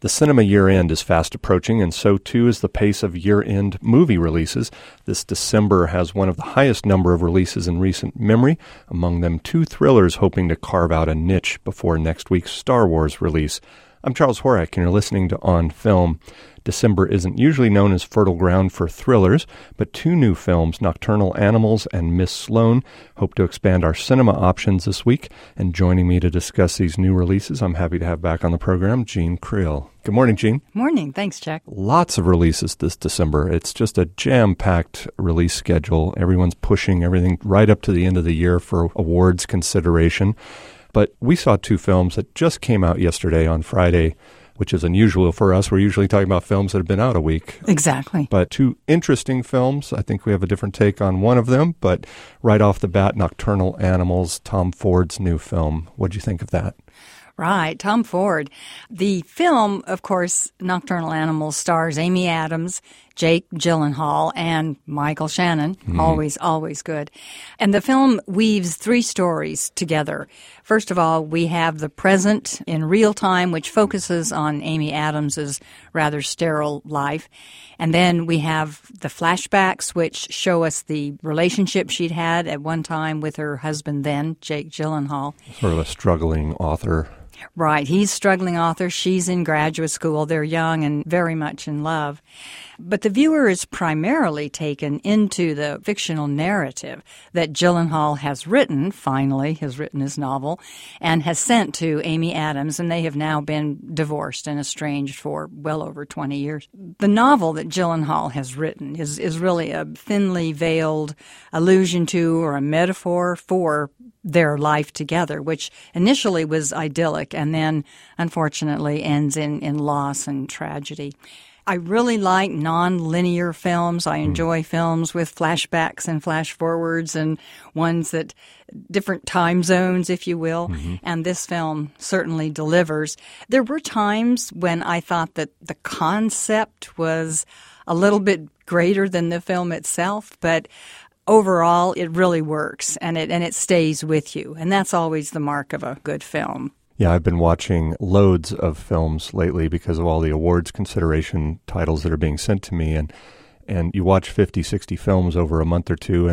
The cinema year-end is fast approaching, and so too is the pace of year-end movie releases. This December has one of the highest number of releases in recent memory, among them 2 thrillers hoping to carve out a niche before next week's Star Wars release. I'm Charles Horak, and you're listening to On Film. December isn't usually known as fertile ground for thrillers, but 2 new films, Nocturnal Animals and Miss Sloane, hope to expand our cinema options this week. And joining me to discuss these new releases, I'm happy to have back on the program Jean Creel. Good morning, Jean. Morning. Thanks, Chuck. Lots of releases this December. It's just a jam-packed release schedule. Everyone's pushing everything right up to the end of the year for awards consideration. But we saw 2 films that just came out yesterday on Friday, which is unusual for us. We're usually talking about films that have been out a week. Exactly. But 2 interesting films. I think we have a different take on one of them. But right off the bat, Nocturnal Animals, Tom Ford's new film. What'd you think of that? Right, Tom Ford. The film, of course, Nocturnal Animals, stars Amy Adams, Jake Gyllenhaal, and Michael Shannon. Always good. And the film weaves 3 stories together. First of all, we have the present in real time, which focuses on Amy Adams's rather sterile life. And then we have the flashbacks, which show us the relationship she'd had at one time with her husband then, Jake Gyllenhaal. Sort of a struggling author. Right. He's a struggling author. She's in graduate school. They're young and very much in love. But the viewer is primarily taken into the fictional narrative that Gyllenhaal has written, finally has written his novel, and has sent to Amy Adams, and they have now been divorced and estranged for well over 20 years. The novel that Gyllenhaal has written is really a thinly veiled allusion to or a metaphor for their life together, which initially was idyllic and then, unfortunately, ends in loss and tragedy. I really like non-linear films. I enjoy films with flashbacks and flash forwards and ones that different time zones, if you will. And this film certainly delivers. There were times when I thought that the concept was a little bit greater than the film itself, but overall, it really works, and it stays with you. And that's always the mark of a good film. Yeah, I've been watching loads of films lately because of all the awards consideration titles that are being sent to me. And you watch 50, 60 films over a month or two,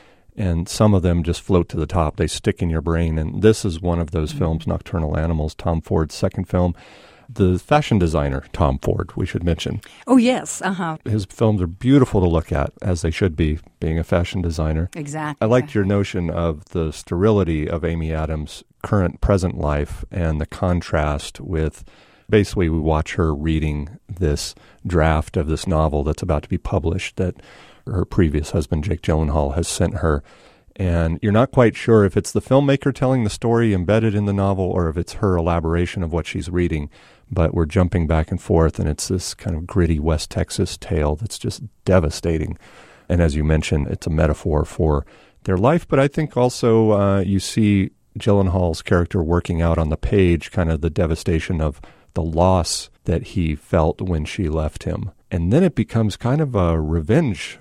and some of them just float to the top. They stick in your brain. And this is one of those films, Nocturnal Animals, Tom Ford's second film. The fashion designer, Tom Ford, we should mention. Oh, yes. His films are beautiful to look at, as they should be, being a fashion designer. Exactly. I liked your notion of the sterility of Amy Adams' current present life and the contrast with, basically, we watch her reading this draft of this novel that's about to be published that her previous husband, Jake Gyllenhaal, has sent her. And you're not quite sure if it's the filmmaker telling the story embedded in the novel or if it's her elaboration of what she's reading. But we're jumping back and forth, and it's this kind of gritty West Texas tale that's just devastating. And as you mentioned, it's a metaphor for their life. But I think also you see Gyllenhaal's character working out on the page kind of the devastation of the loss that he felt when she left him. And then it becomes kind of a revenge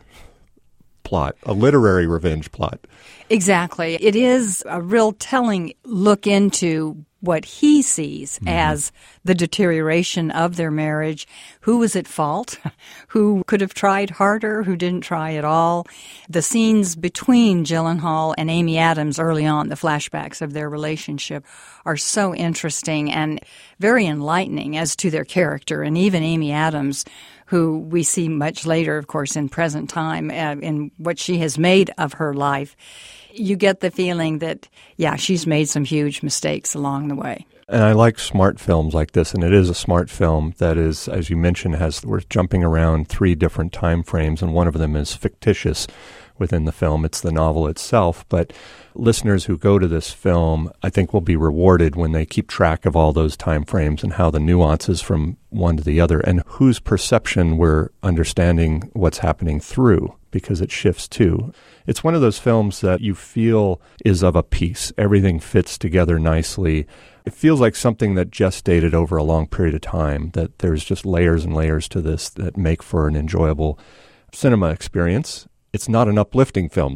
plot, a literary revenge plot. Exactly. It is a real telling look into what he sees as the deterioration of their marriage. Who was at fault? Who could have tried harder? Who didn't try at all? The scenes between Gyllenhaal and Amy Adams early on, the flashbacks of their relationship, are so interesting and very enlightening as to their character. And even Amy Adams, who we see much later, of course, in present time, in what she has made of her life, you get the feeling that, yeah, she's made some huge mistakes along the way. And I like smart films like this, and it is a smart film that is, as you mentioned, we're jumping around 3 different time frames, and one of them is fictitious within the film. It's the novel itself, but listeners who go to this film, I think, will be rewarded when they keep track of all those time frames and how the nuances from one to the other and whose perception we're understanding what's happening through, because it shifts too. It's one of those films that you feel is of a piece. Everything fits together nicely. It feels like something that gestated over a long period of time, that there's just layers and layers to this that make for an enjoyable cinema experience. It's not an uplifting film, though.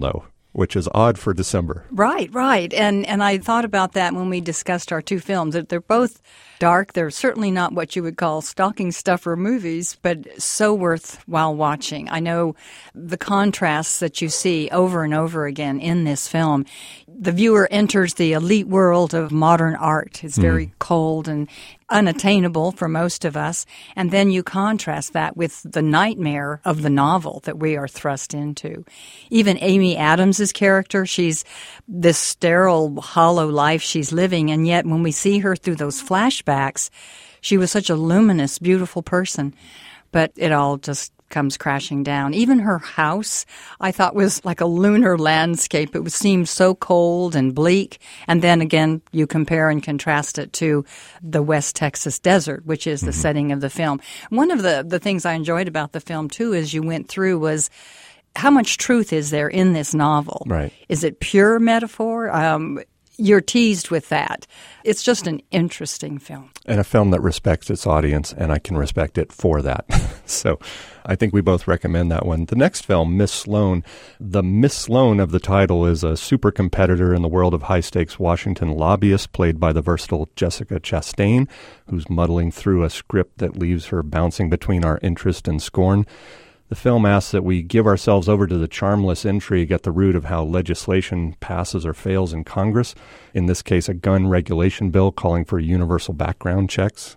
which is odd for December. Right. And I thought about that when we discussed our two films. That they're both dark. They're certainly not what you would call stocking stuffer movies, but so worthwhile watching. I know the contrasts that you see over and over again in this film. The viewer enters the elite world of modern art. It's very cold and unattainable for most of us. And then you contrast that with the nightmare of the novel that we are thrust into. Even Amy Adams' character, she's this sterile, hollow life she's living, and yet when we see her through those flashbacks, she was such a luminous, beautiful person. But it all just comes crashing down. Even her house, I thought, was like a lunar landscape. It seemed so cold and bleak. And then again, you compare and contrast it to the West Texas desert, which is the setting of the film. One of the things I enjoyed about the film, too, as you went through was how much truth is there in this novel? Right. Is it pure metaphor? You're teased with that. It's just an interesting film. And a film that respects its audience, and I can respect it for that. So I think we both recommend that one. The next film, Miss Sloane. The Miss Sloane of the title is a super competitor in the world of high-stakes Washington lobbyists, played by the versatile Jessica Chastain, who's muddling through a script that leaves her bouncing between our interest and scorn. The film asks that we give ourselves over to the charmless intrigue at the root of how legislation passes or fails in Congress, in this case a gun regulation bill calling for universal background checks.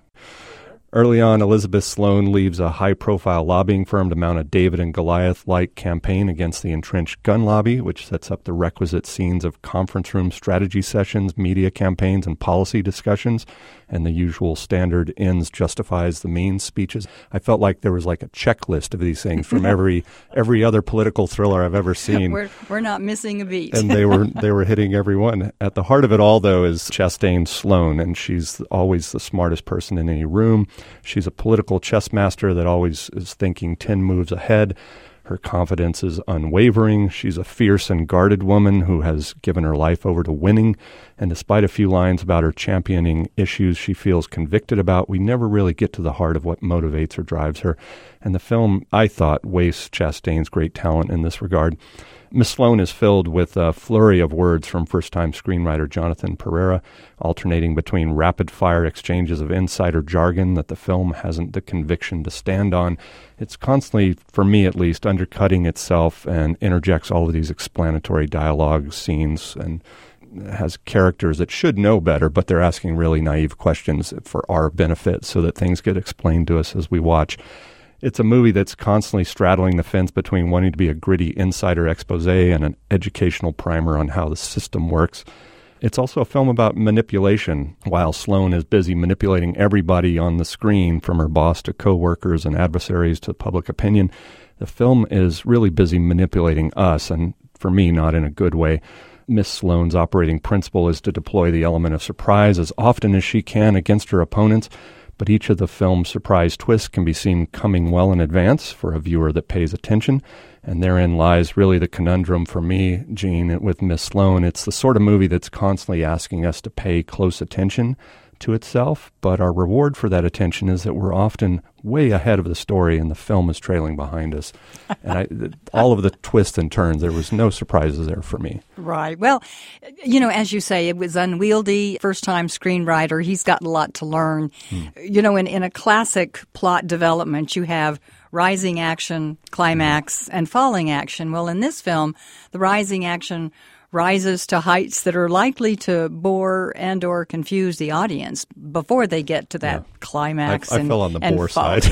Early on, Elizabeth Sloane leaves a high-profile lobbying firm to mount a David and Goliath-like campaign against the entrenched gun lobby, which sets up the requisite scenes of conference room strategy sessions, media campaigns, and policy discussions, and the usual standard ends justifies the means speeches. I felt like there was like a checklist of these things from every other political thriller I've ever seen. We're not missing a beat. And they were hitting every one. At the heart of it all, though, is Chastain Sloane, and she's always the smartest person in any room. She's a political chess master that always is thinking 10 moves ahead. Her confidence is unwavering. She's a fierce and guarded woman who has given her life over to winning. And despite a few lines about her championing issues she feels convicted about, we never really get to the heart of what motivates or drives her. And the film, I thought, wastes Chastain's great talent in this regard. Miss Sloane is filled with a flurry of words from first-time screenwriter Jonathan Pereira, alternating between rapid-fire exchanges of insider jargon that the film hasn't the conviction to stand on. It's constantly, for me at least, undercutting itself and interjects all of these explanatory dialogue scenes and has characters that should know better, but they're asking really naive questions for our benefit so that things get explained to us as we watch. It's a movie that's constantly straddling the fence between wanting to be a gritty insider expose and an educational primer on how the system works. It's also a film about manipulation. While Sloane is busy manipulating everybody on the screen, from her boss to coworkers and adversaries to public opinion, the film is really busy manipulating us, and for me, not in a good way. Miss Sloane's operating principle is to deploy the element of surprise as often as she can against her opponents, but each of the film's surprise twists can be seen coming well in advance for a viewer that pays attention, and therein lies really the conundrum for me, Gene, with Miss Sloane. It's the sort of movie that's constantly asking us to pay close attention to itself, but our reward for that attention is that we're often way ahead of the story and the film is trailing behind us. And all of the twists and turns, there was no surprises there for me. Right. Well, you know, as you say, it was unwieldy. First-time screenwriter, he's got a lot to learn. You know, in a classic plot development, you have rising action, climax, and falling action. Well, in this film, the rising action rises to heights that are likely to bore and or confuse the audience before they get to that climax. I fell on the bore side.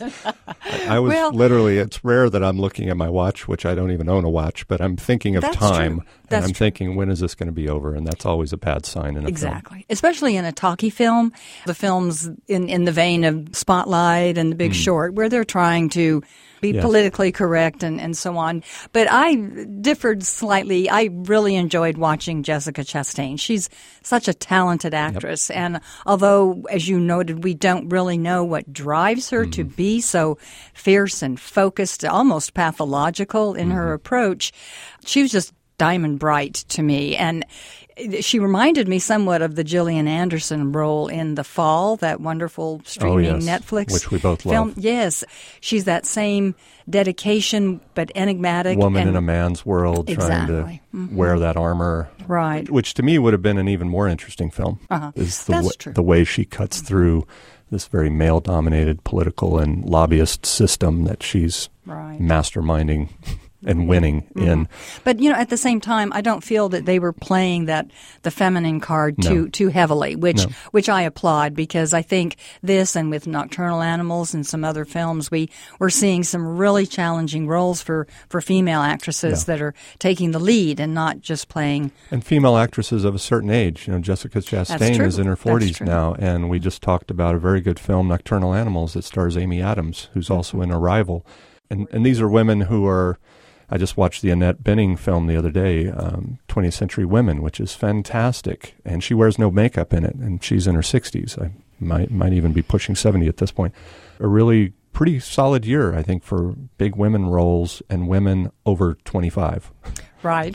I was literally, it's rare that I'm looking at my watch, which I don't even own a watch, but I'm thinking of time. And I'm thinking, when is this going to be over? And that's always a bad sign in a film. Especially in a talkie film, the films in the vein of Spotlight and The Big Short, where they're trying to be politically correct and so on. But I differed slightly. I really enjoyed watching Jessica Chastain. She's such a talented actress. Yep. And although, as you noted, we don't really know what drives her to be so fierce and focused, almost pathological in her approach, she was just diamond bright to me. And She reminded me somewhat of the Gillian Anderson role in The Fall, that wonderful streaming Netflix which we both film. love. Yes, she's that same dedication but enigmatic. Woman in a man's world trying to wear that armor. Right. Which to me would have been an even more interesting film. Is the way she cuts through this very male-dominated political and lobbyist system that she's masterminding and winning in. But, at the same time, I don't feel that they were playing the feminine card too heavily, which I applaud, because I think this, and with Nocturnal Animals and some other films, we're seeing some really challenging roles for female actresses that are taking the lead and not just playing. And female actresses of a certain age. Jessica Chastain is in her 40s now, and we just talked about a very good film, Nocturnal Animals, that stars Amy Adams, who's also in Arrival. And these are women who are... I just watched the Annette Bening film the other day, 20th Century Women, which is fantastic. And she wears no makeup in it, and she's in her 60s. I might even be pushing 70 at this point. A really pretty solid year, I think, for big women roles and women over 25. Right.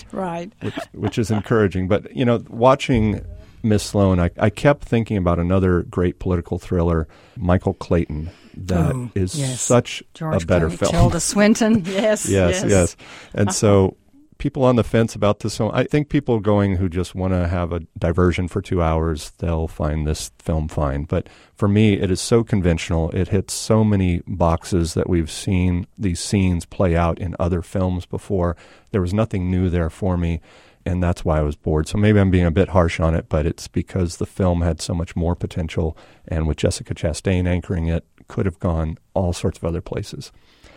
Which is encouraging. But, watching Miss Sloane, I kept thinking about another great political thriller, Michael Clayton. That is such George a better Clooney, film. Tilda Swinton, yes. And so people on the fence about this film, I think people going who just want to have a diversion for 2 hours, they'll find this film fine. But for me, it is so conventional. It hits so many boxes that we've seen these scenes play out in other films before. There was nothing new there for me, and that's why I was bored. So maybe I'm being a bit harsh on it, but it's because the film had so much more potential, and with Jessica Chastain anchoring it, could have gone all sorts of other places.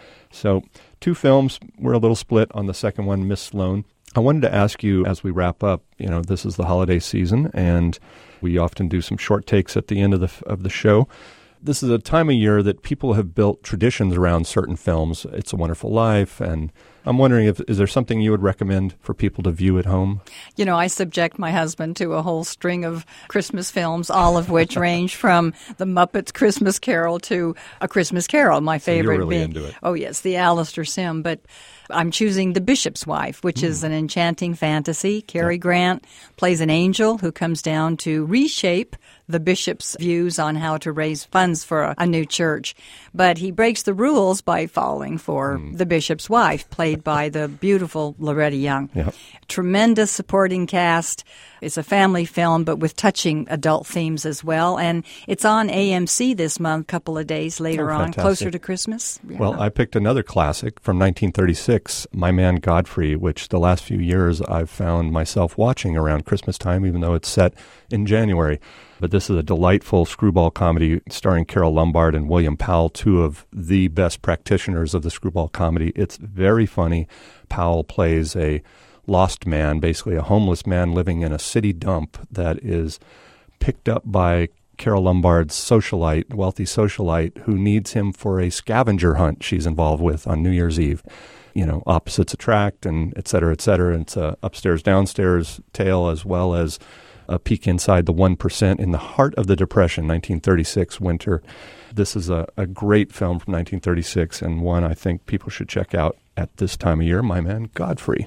So 2 films. We're a little split on the second one, Miss Sloane. I wanted to ask you as we wrap up, this is the holiday season, and we often do some short takes at the end of the show. This is a time of year that people have built traditions around certain films. It's a Wonderful Life, and I'm wondering is there something you would recommend for people to view at home? I subject my husband to a whole string of Christmas films, all of which range from The Muppets Christmas Carol to A Christmas Carol, my favorite. So you're really into it. Oh, yes, the Alistair Sim. But I'm choosing The Bishop's Wife, which is an enchanting fantasy. Cary Grant plays an angel who comes down to reshape the bishop's views on how to raise funds for a new church. But he breaks the rules by falling for the bishop's wife, played by the beautiful Loretta Young. Yep. Tremendous supporting cast. It's a family film, but with touching adult themes as well. And it's on AMC this month, a couple of days later on, closer to Christmas. Yeah. Well, I picked another classic from 1936, My Man Godfrey, which the last few years I've found myself watching around Christmas time, even though it's set in January. But this is a delightful screwball comedy starring Carole Lombard and William Powell, 2 of the best practitioners of the screwball comedy. It's very funny. Powell plays a lost man, basically a homeless man living in a city dump that is picked up by Carole Lombard's socialite, wealthy socialite, who needs him for a scavenger hunt she's involved with on New Year's Eve. Opposites attract, and et cetera, et cetera. It's a upstairs-downstairs tale, as well as a peek inside the 1% in the heart of the Depression, 1936 winter. This is a great film from 1936, and one I think people should check out at this time of year, My Man Godfrey.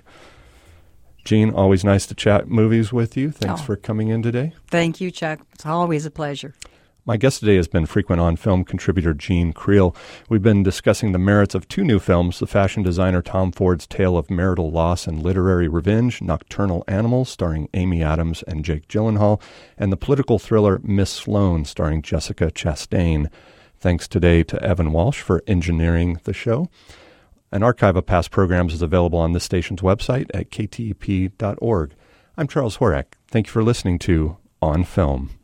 Jean, always nice to chat movies with you. Thanks for coming in today. Thank you, Chuck. It's always a pleasure. My guest today has been frequent on-film contributor Jean Creel. We've been discussing the merits of 2 new films, the fashion designer Tom Ford's tale of marital loss and literary revenge, Nocturnal Animals, starring Amy Adams and Jake Gyllenhaal, and the political thriller Miss Sloane, starring Jessica Chastain. Thanks today to Evan Walsh for engineering the show. An archive of past programs is available on this station's website at ktep.org. I'm Charles Horak. Thank you for listening to On Film.